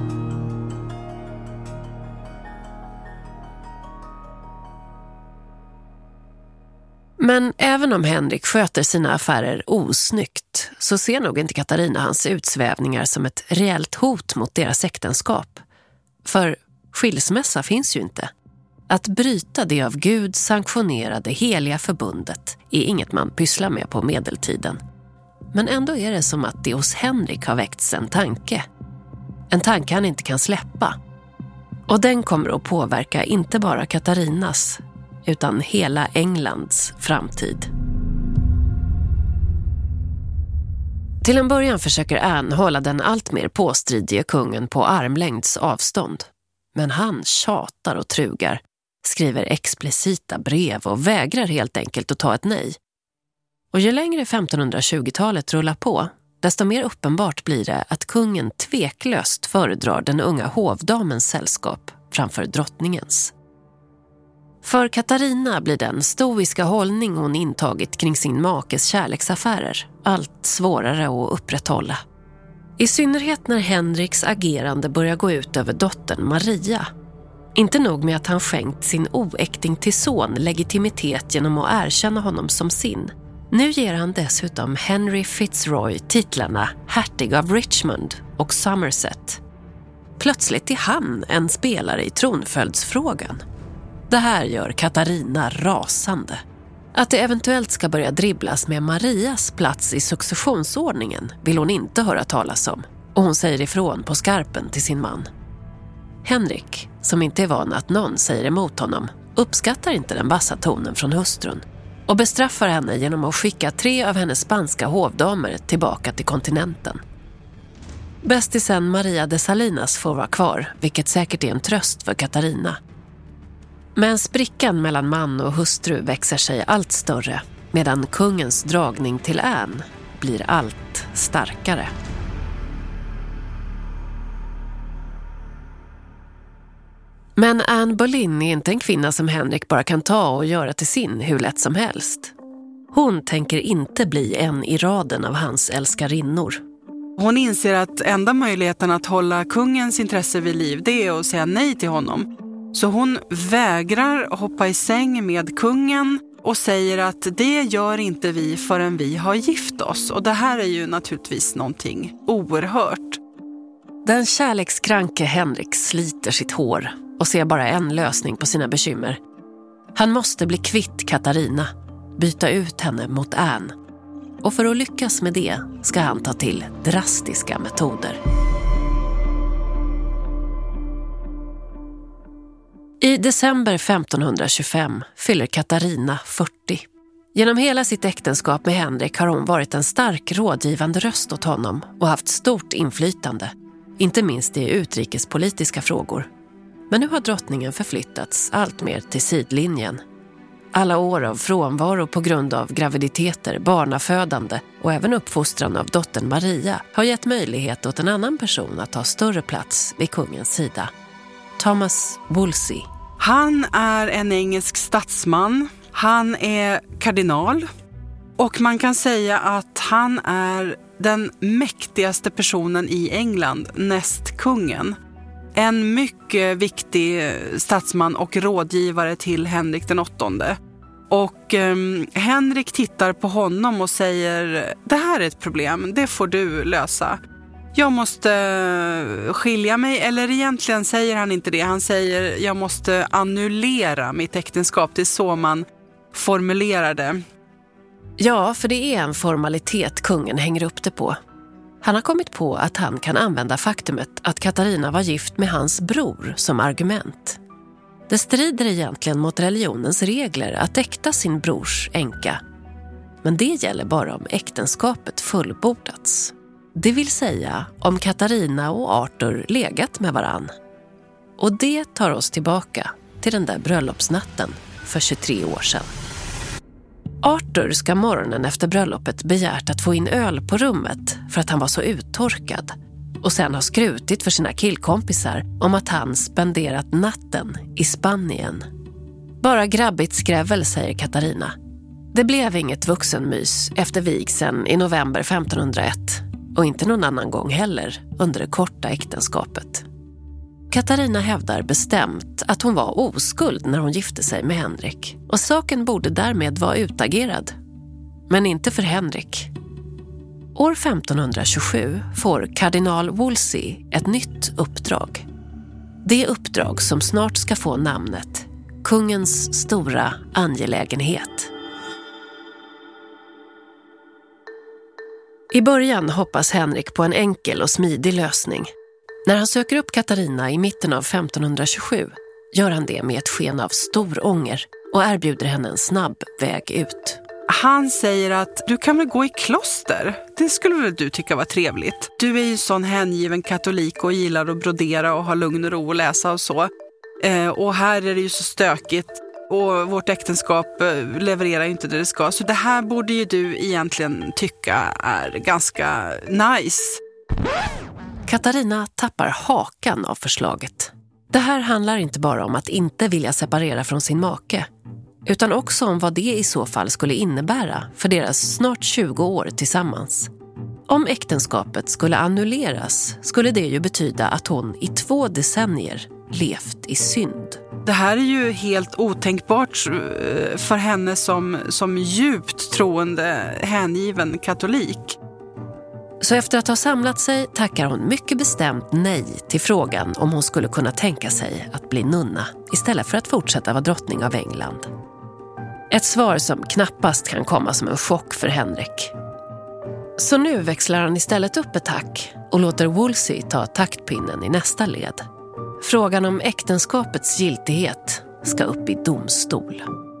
Men även om Henrik sköter sina affärer osnyggt så ser nog inte Katarina hans utsvävningar som ett reellt hot mot deras äktenskap. För skilsmässa finns ju inte. Att bryta det av Gud sanktionerade heliga förbundet är inget man pysslar med på medeltiden. Men ändå är det som att det hos Henrik har väckts en tanke. En tanke han inte kan släppa. Och den kommer att påverka inte bara Katarinas utan hela Englands framtid. Till en början försöker Anne hålla den allt mer påstridige kungen på armlängds avstånd. Men han tjatar och trugar, skriver explicita brev och vägrar helt enkelt att ta ett nej. Och ju längre 1520-talet rullar på, desto mer uppenbart blir det att kungen tveklöst föredrar den unga hovdamens sällskap framför drottningens. För Katarina blir den stoiska hållning hon intagit kring sin makes kärleksaffärer allt svårare att upprätthålla. I synnerhet när Henriks agerande börjar gå ut över dottern Maria. Inte nog med att han skänkt sin oäkting till son legitimitet genom att erkänna honom som sin. Nu ger han dessutom Henry Fitzroy titlarna hertig av Richmond och Somerset. Plötsligt är han en spelare i tronföljdsfrågan. Det här gör Katarina rasande. Att det eventuellt ska börja dribblas med Marias plats i successionsordningen vill hon inte höra talas om. Och hon säger ifrån på skarpen till sin man. Henrik, som inte är van att någon säger emot honom, uppskattar inte den vassa tonen från hustrun och bestraffar henne genom att skicka 3 av hennes spanska hovdamer tillbaka till kontinenten. Bästisen Maria de Salinas får vara kvar, vilket säkert är en tröst för Katarina. Men sprickan mellan man och hustru växer sig allt större, medan kungens dragning till Anne blir allt starkare. Men Anne Boleyn är inte en kvinna som Henrik bara kan ta och göra till sin hur lätt som helst. Hon tänker inte bli en i raden av hans älskarinnor. Hon inser att enda möjligheten att hålla kungens intresse vid liv, det är att säga nej till honom. Så hon vägrar hoppa i säng med kungen och säger att det gör inte vi förrän vi har gift oss. Och det här är ju naturligtvis någonting oerhört. Den kärlekskranke Henrik sliter sitt hår och ser bara en lösning på sina bekymmer. Han måste bli kvitt Katarina, byta ut henne mot Anne. Och för att lyckas med det ska han ta till drastiska metoder. I december 1525 fyller Katarina 40. Genom hela sitt äktenskap med Henrik har hon varit en stark rådgivande röst åt honom och haft stort inflytande, inte minst i utrikespolitiska frågor. Men nu har drottningen förflyttats allt mer till sidlinjen. Alla år av frånvaro på grund av graviditeter, barnafödande och även uppfostran av dottern Maria har gett möjlighet åt en annan person att ta större plats vid kungens sida. Thomas Wolsey. Han är en engelsk statsman. Han är kardinal. Och man kan säga att han är den mäktigaste personen i England näst kungen. En mycket viktig statsman och rådgivare till Henrik den VIII. Och Henrik tittar på honom och säger: det här är ett problem, det får du lösa. Jag måste skilja mig, eller egentligen säger han inte det. Han säger: jag måste annullera mitt äktenskap. Det är så man formulerar det. Ja, för det är en formalitet kungen hänger upp det på. Han har kommit på att han kan använda faktumet att Katarina var gift med hans bror som argument. Det strider egentligen mot religionens regler att äkta sin brors änka. Men det gäller bara om äktenskapet fullbordats. Det vill säga om Katarina och Arthur legat med varann. Och det tar oss tillbaka till den där bröllopsnatten för 23 år sedan. Arthur ska morgonen efter bröllopet begärt att få in öl på rummet för att han var så uttorkad. Och sen har skrutit för sina killkompisar om att han spenderat natten i Spanien. Bara grabbigt skrävel, säger Katarina. Det blev inget vuxenmys efter vigseln i november 1501 och inte någon annan gång heller under det korta äktenskapet. Katarina hävdar bestämt att hon var oskuld när hon gifte sig med Henrik och saken borde därmed vara utagerad. Men inte för Henrik. År 1527 får kardinal Wolsey ett nytt uppdrag. Det uppdrag som snart ska få namnet Kungens stora angelägenhet. I början hoppas Henrik på en enkel och smidig lösning. När han söker upp Katarina i mitten av 1527 gör han det med ett sken av stor ånger och erbjuder henne en snabb väg ut. Han säger att du kan väl gå i kloster. Det skulle väl du tycka var trevligt. Du är ju sån hängiven katolik och gillar att brodera och ha lugn och ro och läsa och så. Och här är det ju så stökigt och vårt äktenskap levererar ju inte det det ska. Så det här borde ju du egentligen tycka är ganska nice. Katarina tappar hakan av förslaget. Det här handlar inte bara om att inte vilja separera från sin make, utan också om vad det i så fall skulle innebära för deras snart 20 år tillsammans. Om äktenskapet skulle annulleras skulle det ju betyda att hon i 2 decennier levt i synd. Det här är ju helt otänkbart för henne som djupt troende hängiven katolik. Så efter att ha samlat sig tackar hon mycket bestämt nej till frågan om hon skulle kunna tänka sig att bli nunna istället för att fortsätta vara drottning av England. Ett svar som knappast kan komma som en chock för Henrik. Så nu växlar han istället upp ett tack och låter Wolsey ta taktpinnen i nästa led. Frågan om äktenskapets giltighet ska upp i domstol.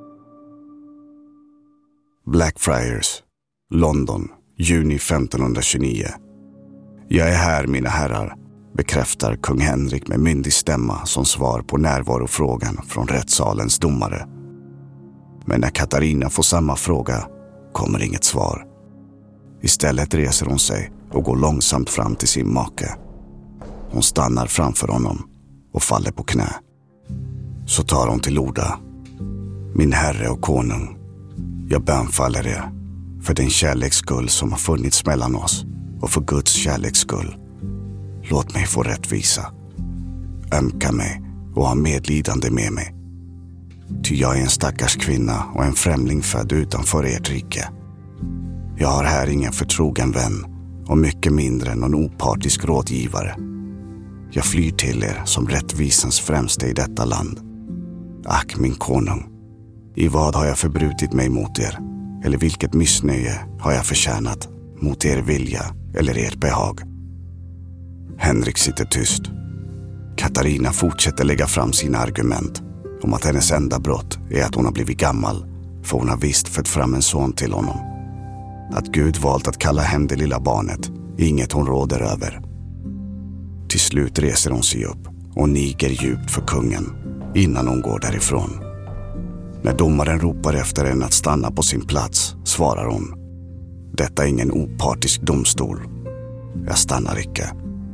Blackfriars, London, juni 1529. Jag är här, mina herrar, bekräftar kung Henrik med myndig stämma som svar på närvarofrågan från rättssalens domare. Men när Katarina får samma fråga kommer inget svar. Istället reser hon sig och går långsamt fram till sin make. Hon stannar framför honom och faller på knä. Så tar hon till orda. Min herre och konung, jag bönfaller er för den kärleks skull som har funnits mellan oss och för Guds kärleks skull. Låt mig få rättvisa. Ömka mig och ha medlidande med mig. Ty jag är en stackars kvinna och en främling född utanför ert rike. Jag har här ingen förtrogen vän och mycket mindre någon opartisk rådgivare. Jag flyr till er som rättvisans främste i detta land. Ack, min konung, i vad har jag förbrutit mig mot er? Eller vilket missnöje har jag förtjänat mot er vilja eller ert behag? Henrik sitter tyst. Katarina fortsätter lägga fram sina argument om att hennes enda brott är att hon har blivit gammal, för hon har visst fött fram en son till honom. Att Gud valt att kalla hem det lilla barnet är inget hon råder över. Till slut reser hon sig upp och niger djupt för kungen innan hon går därifrån. När domaren ropar efter henne att stanna på sin plats svarar hon: detta är ingen opartisk domstol. Jag stannar icke.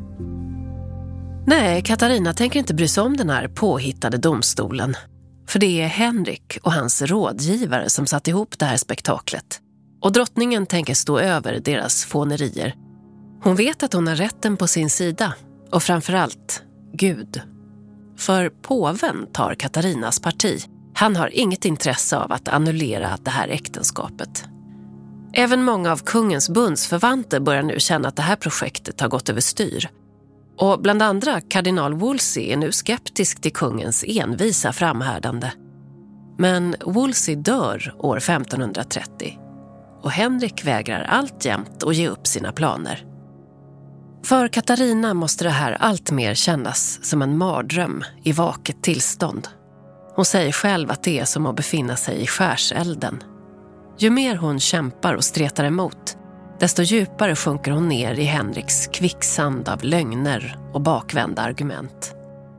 Nej, Katarina tänker inte bry sig om den här påhittade domstolen. För det är Henrik och hans rådgivare som satt ihop det här spektaklet. Och drottningen tänker stå över deras fånerier. Hon vet att hon har rätten på sin sida. Och framförallt Gud. För påven tar Katarinas parti. Han har inget intresse av att annullera det här äktenskapet. Även många av kungens bundsförvanter börjar nu känna att det här projektet har gått över styr. Och bland andra kardinal Wolsey är nu skeptisk till kungens envisa framhärdande. Men Wolsey dör år 1530 och Henrik vägrar alltjämt att ge upp sina planer. För Katarina måste det här allt mer kännas som en mardröm i vaket tillstånd. Hon säger själv att det är som att befinna sig i skärselden. Ju mer hon kämpar och stretar emot, desto djupare sjunker hon ner i Henriks kvicksand av lögner och bakvända argument.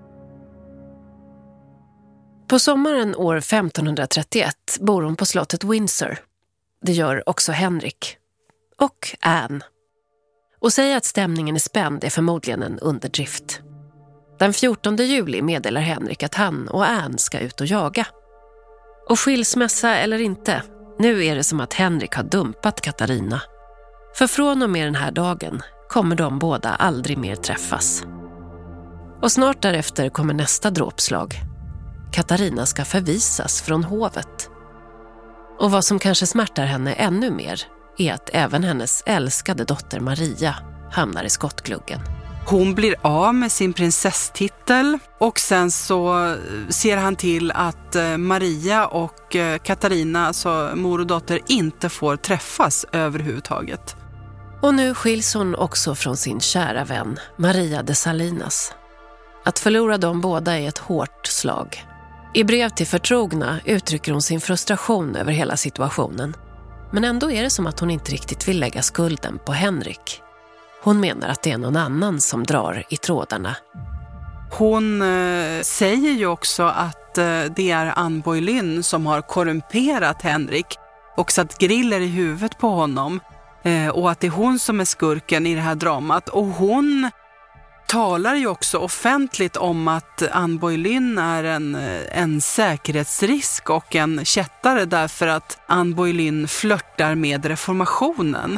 På sommaren år 1531 bor hon på slottet Windsor. Det gör också Henrik. Och Anne. Och säga att stämningen är spänd är förmodligen en underdrift. Den 14 juli meddelar Henrik att han och Anne ska ut och jaga. Och skilsmässa eller inte, nu är det som att Henrik har dumpat Katarina. För från och med den här dagen kommer de båda aldrig mer träffas. Och snart därefter kommer nästa dråpslag. Katarina ska förvisas från hovet. Och vad som kanske smärtar henne ännu mer är att även hennes älskade dotter Maria hamnar i skottgluggen. Hon blir av med sin prinsesstitel och sen så ser han till att Maria och Katarina, alltså mor och dotter, inte får träffas överhuvudtaget. Och nu skiljs hon också från sin kära vän Maria de Salinas. Att förlora dem båda är ett hårt slag. I brev till förtrogna uttrycker hon sin frustration över hela situationen. Men ändå är det som att hon inte riktigt vill lägga skulden på Henrik. Hon menar att det är någon annan som drar i trådarna. Hon säger ju också att det är Anne Boleyn som har korrumperat Henrik och satt griller i huvudet på honom. Och att det är hon som är skurken i det här dramat. Och hon talar ju också offentligt om att Anne Boleyn är en säkerhetsrisk och en kättare därför att Anne Boleyn flörtar med reformationen.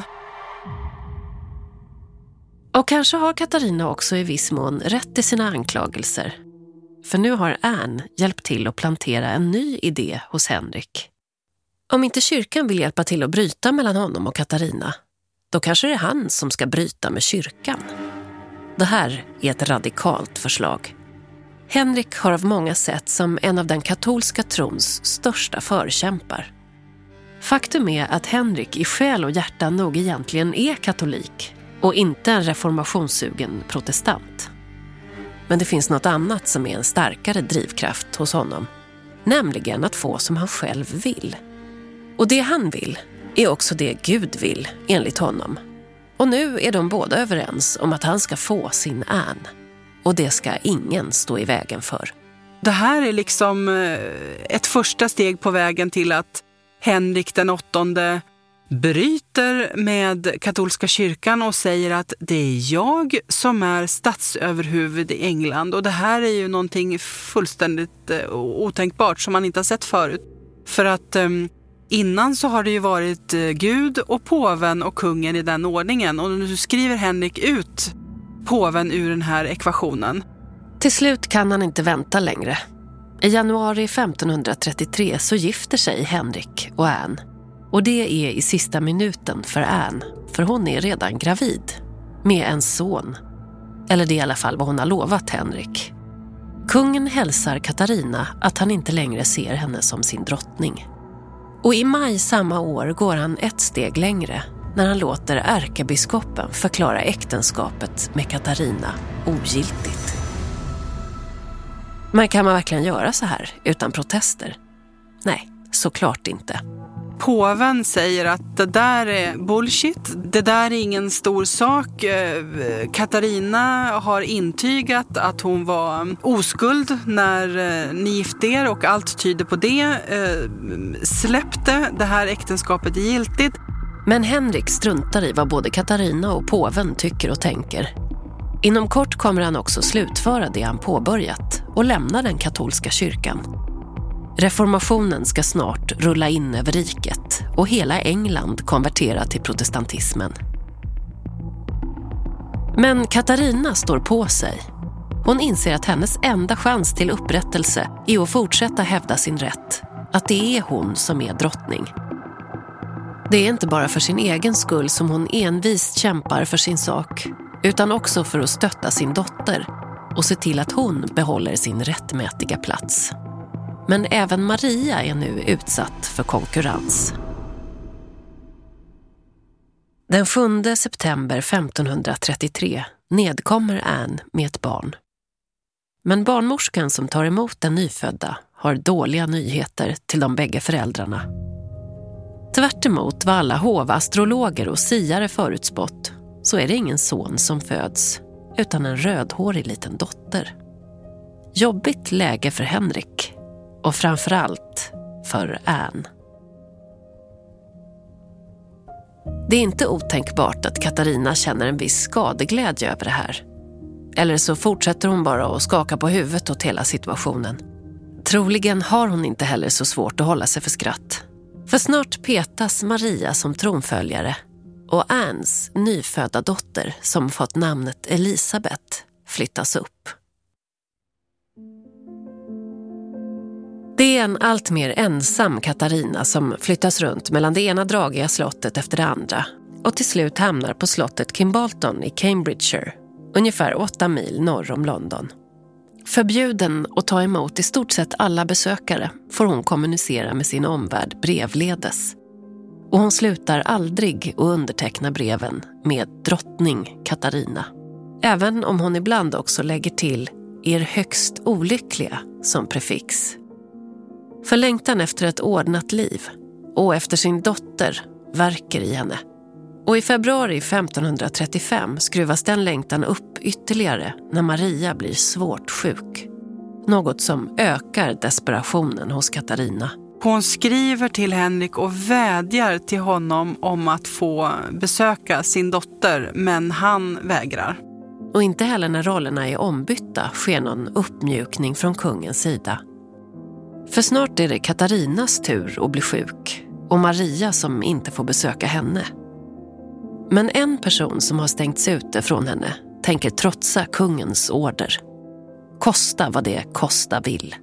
Och kanske har Katarina också i viss mån rätt i sina anklagelser. För nu har Anne hjälpt till att plantera en ny idé hos Henrik. Om inte kyrkan vill hjälpa till att bryta mellan honom och Katarina, då kanske det är han som ska bryta med kyrkan. Det här är ett radikalt förslag. Henrik har av många sett som en av den katolska trons största förkämpar. Faktum är att Henrik i själ och hjärta nog egentligen är katolik och inte en reformationssugen protestant. Men det finns något annat som är en starkare drivkraft hos honom, nämligen att få som han själv vill. Och det han vill är också det Gud vill, enligt honom. Och nu är de båda överens om att han ska få sin Anne. Och det ska ingen stå i vägen för. Det här är liksom ett första steg på vägen till att Henrik den 8:e bryter med katolska kyrkan och säger att det är jag som är statsöverhuvud i England. Och det här är ju någonting fullständigt otänkbart som man inte har sett förut. För att innan så har det ju varit Gud och påven och kungen i den ordningen. Och nu skriver Henrik ut påven ur den här ekvationen. Till slut kan han inte vänta längre. I januari 1533 så gifter sig Henrik och Anne. Och det är i sista minuten för Anne, för hon är redan gravid med en son. Eller det är i alla fall vad hon har lovat Henrik. Kungen hälsar Katarina att han inte längre ser henne som sin drottning. Och i maj samma år går han ett steg längre när han låter ärkebiskopen förklara äktenskapet med Katarina ogiltigt. Men kan man verkligen göra så här utan protester? Nej, såklart inte. Påven säger att det där är bullshit, det där är ingen stor sak. Katarina har intygat att hon var oskuld när ni gifte er och allt tyder på det. Släppte det här äktenskapet giltigt. Men Henrik struntar i vad både Katarina och påven tycker och tänker. Inom kort kommer han också slutföra det han påbörjat och lämna den katolska kyrkan. Reformationen ska snart rulla in över riket och hela England konvertera till protestantismen. Men Katarina står på sig. Hon inser att hennes enda chans till upprättelse är att fortsätta hävda sin rätt, att det är hon som är drottning. Det är inte bara för sin egen skull som hon envist kämpar för sin sak, utan också för att stötta sin dotter och se till att hon behåller sin rättmätiga plats. Men även Maria är nu utsatt för konkurrens. Den 7 september 1533 nedkommer Anne med ett barn. Men barnmorskan som tar emot den nyfödda har dåliga nyheter till de bägge föräldrarna. Tvärt emot vad alla hovastrologer och siare förutspått så är det ingen son som föds utan en rödhårig liten dotter. Jobbigt läge för Henrik och framförallt för Anne. Det är inte otänkbart att Katarina känner en viss skadeglädje över det här. Eller så fortsätter hon bara att skaka på huvudet åt hela situationen. Troligen har hon inte heller så svårt att hålla sig för skratt. För snart petas Maria som tronföljare och Annes nyfödda dotter som fått namnet Elisabeth flyttas upp. Det är en allt mer ensam Katarina som flyttas runt mellan det ena dragiga slottet efter det andra och till slut hamnar på slottet Kimbolton i Cambridgeshire, ungefär 8 mil norr om London. Förbjuden att ta emot i stort sett alla besökare får hon kommunicera med sin omvärld brevledes. Och hon slutar aldrig att underteckna breven med drottning Katarina. Även om hon ibland också lägger till er högst olyckliga som prefix. För längtan efter ett ordnat liv och efter sin dotter verkar i henne. Och i februari 1535 skruvas den längtan upp ytterligare när Maria blir svårt sjuk. Något som ökar desperationen hos Katarina. Hon skriver till Henrik och vädjar till honom om att få besöka sin dotter, men han vägrar. Och inte heller när rollerna är ombytta sker någon uppmjukning från kungens sida. För snart är det Katarinas tur att bli sjuk och Maria som inte får besöka henne. Men en person som har stängts ute från henne tänker trotsa kungens order. Kosta vad det kosta vill.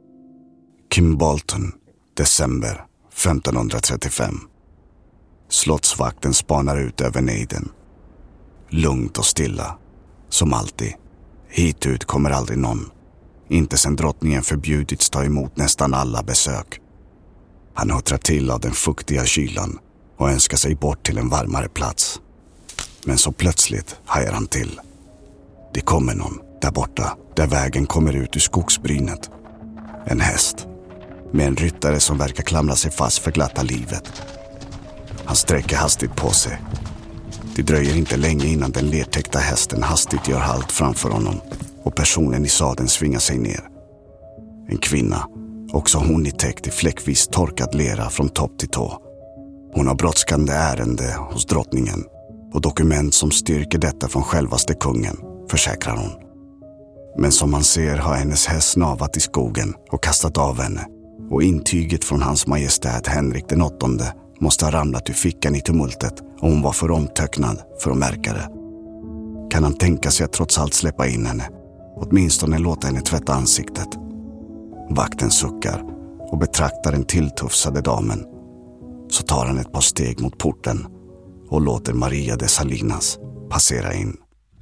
Kimbolton, december 1535. Slottsvakten spanar ut över nejden. Lugnt och stilla, som alltid. Hit ut kommer aldrig någon. Inte sedan drottningen förbjudits ta emot nästan alla besök. Han huttrar till av den fuktiga kylan och önskar sig bort till en varmare plats. Men så plötsligt hajar han till. Det kommer någon där borta, där vägen kommer ut ur skogsbrynet. En häst med en ryttare som verkar klamra sig fast för glatta livet. Han sträcker hastigt på sig. Det dröjer inte länge innan den lertäckta hästen hastigt gör halt framför honom och personen i sadeln svingar sig ner. En kvinna, också hon i täckt i fläckvis torkad lera från topp till tå. Hon har brådskande ärende hos drottningen och dokument som styrker detta från självaste kungen, försäkrar hon. Men som man ser har hennes häst snavat i skogen och kastat av henne och intyget från hans majestät Henrik den 8:e måste ha ramlat ur fickan i tumultet och hon var för omtöcknad för att märka det. Kan han tänka sig att trots allt släppa in henne, åtminstone låta henne tvätta ansiktet? Vakten suckar och betraktar den tilltufsade damen. Så tar han ett par steg mot porten och låter Maria de Salinas passera in.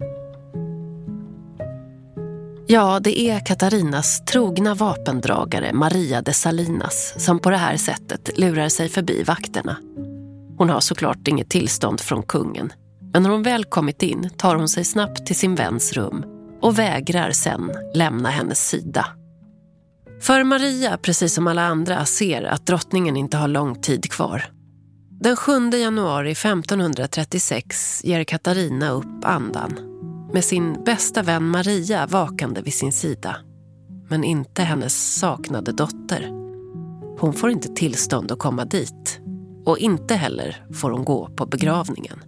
Ja, det är Katarinas trogna vapendragare Maria de Salinas som på det här sättet lurar sig förbi vakterna. Hon har såklart inget tillstånd från kungen, men när hon väl kommit in tar hon sig snabbt till sin väns rum och vägrar sen lämna hennes sida. För Maria, precis som alla andra, ser att drottningen inte har lång tid kvar. Den 7 januari 1536 ger Katarina upp andan, med sin bästa vän Maria vakande vid sin sida. Men inte hennes saknade dotter. Hon får inte tillstånd att komma dit. Och inte heller får hon gå på begravningen.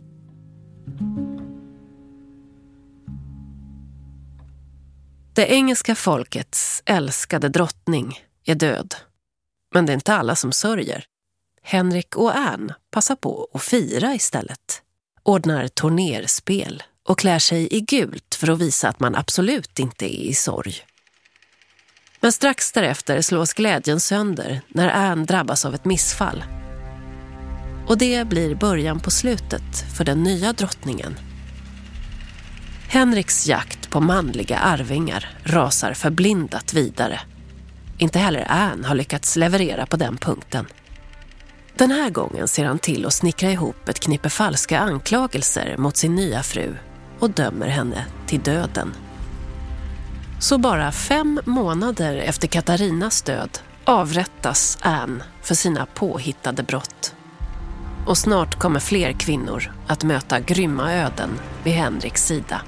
Det engelska folkets älskade drottning är död. Men det är inte alla som sörjer. Henrik och Anne passar på att fira istället. Ordnar turnerspel och klär sig i gult för att visa att man absolut inte är i sorg. Men strax därefter slås glädjen sönder när Anne drabbas av ett missfall. Och det blir början på slutet för den nya drottningen. Henriks jakt på manliga arvingar rasar förblindat vidare. Inte heller Anne har lyckats leverera på den punkten. Den här gången ser han till att snickra ihop ett knippe falska anklagelser mot sin nya fru och dömer henne till döden. Så bara 5 månader efter Katarinas död avrättas Anne för sina påhittade brott. Och snart kommer fler kvinnor att möta grymma öden vid Henriks sida.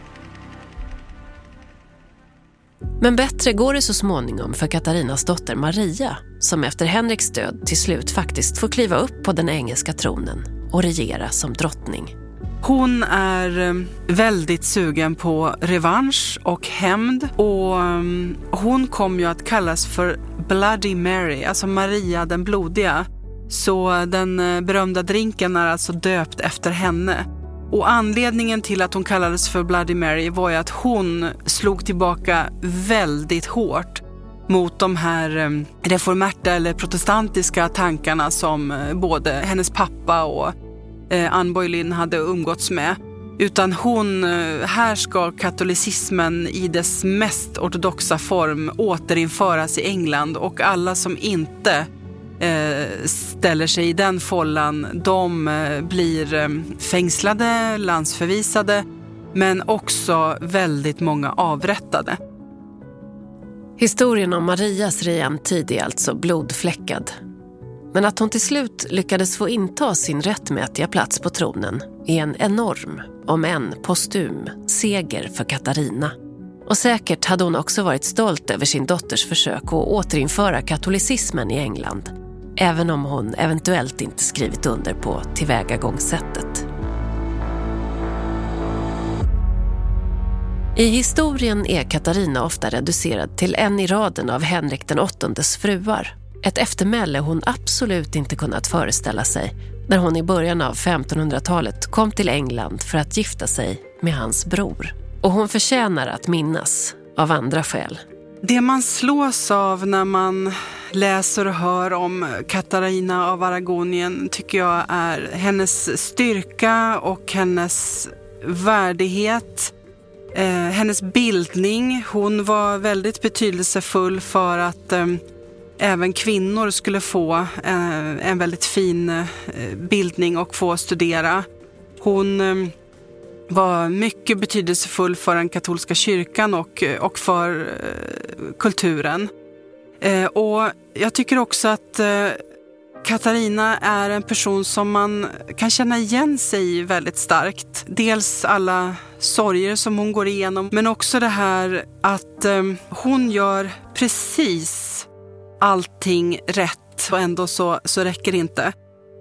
Men bättre går det så småningom för Katarinas dotter Maria, som efter Henriks död till slut faktiskt får kliva upp på den engelska tronen och regera som drottning. Hon är väldigt sugen på revansch och hämnd, och hon kom ju att kallas för Bloody Mary, alltså Maria den blodiga. Så den berömda drinken är alltså döpt efter henne. Och anledningen till att hon kallades för Bloody Mary var ju att hon slog tillbaka väldigt hårt mot de här reformerta eller protestantiska tankarna som både hennes pappa och Anne Boleyn hade umgåtts med. Utan här ska katolicismen i dess mest ortodoxa form återinföras i England, och alla som inte ställer sig i den follan, de blir fängslade, landsförvisade, men också väldigt många avrättade. Historien om Marias regentid är alltså blodfläckad. Men att hon till slut lyckades få inta sin rättmätiga plats på tronen är en enorm, om än postum, seger för Katarina. Och säkert hade hon också varit stolt över sin dotters försök att återinföra katolicismen i England, även om hon eventuellt inte skrivit under på tillvägagångssättet. I historien är Katarina ofta reducerad till en i raden av Henrik den VIII:s fruar. Ett eftermäle hon absolut inte kunnat föreställa sig när hon i början av 1500-talet kom till England för att gifta sig med hans bror. Och hon förtjänar att minnas av andra skäl. Det man slås av när man läser och hör om Katarina av Aragonien tycker jag är hennes styrka och hennes värdighet, hennes bildning. Hon var väldigt betydelsefull för att även kvinnor skulle få en väldigt fin bildning och få studera. Hon var mycket betydelsefull för den katolska kyrkan och för kulturen. Och jag tycker också att Katarina är en person som man kan känna igen sig i väldigt starkt. Dels alla sorger som hon går igenom, men också det här att hon gör precis allting rätt och ändå så räcker det inte.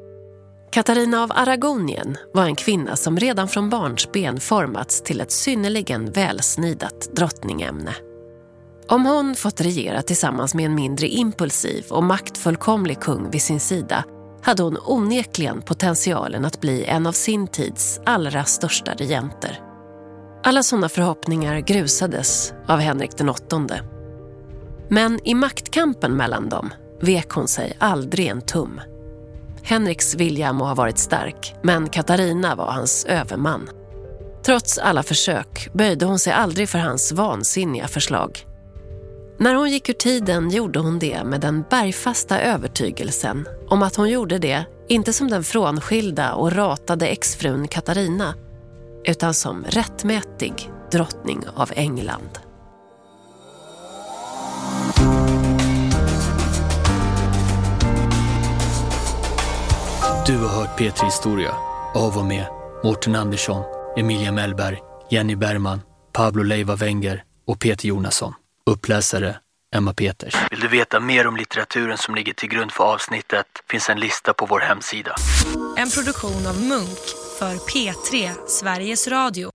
Katarina av Aragonien var en kvinna som redan från barnsben formats till ett synnerligen välsnidat drottningämne. Om hon fått regera tillsammans med en mindre impulsiv och maktfullkomlig kung vid sin sida hade hon onekligen potentialen att bli en av sin tids allra största regenter. Alla sådana förhoppningar grusades av Henrik den VIII. Men i maktkampen mellan dem vek hon sig aldrig en tum. Henriks vilja må ha varit stark, men Katarina var hans överman. Trots alla försök böjde hon sig aldrig för hans vansinniga förslag. När hon gick ur tiden gjorde hon det med den bergfasta övertygelsen om att hon gjorde det inte som den frånskilda och ratade exfrun Katarina, utan som rättmätig drottning av England. Du har hört Petri Historia av och med Mårten Andersson, Emilia Mellberg, Jenny Bergman, Pablo Leiva Wenger och Peter Jonasson. Uppläsare Emma Peters. Vill du veta mer om litteraturen som ligger till grund för avsnittet finns en lista på vår hemsida. En produktion av Munk för P3, Sveriges Radio.